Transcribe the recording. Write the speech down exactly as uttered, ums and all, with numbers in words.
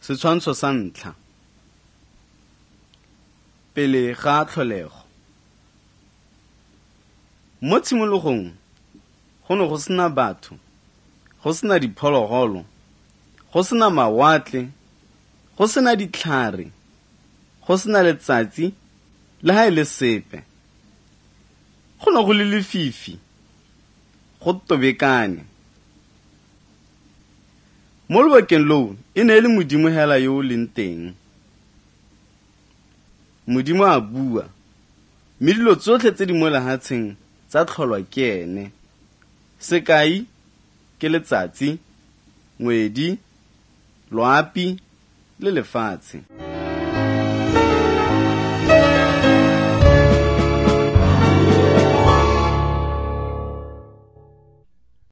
Setshwantsho sa ntlha. Pele ga tlholego. Mo tshimologong go ne go sena batho, go sena diphologolo, go sena mawatle, go sena ditlhare, go sena letsatsi le ha e le sepe. Go ne go le lefifi, go tobekane. Mo lebakeng loo e ne e le Modimo hela yo o leng teng. Modimo a bua, mme dilo tsotlhe tse di mo lehatsheng tsa tlholwa ke ene. Sekai ke letsatsi, ngwedi, loapi le lefatshe.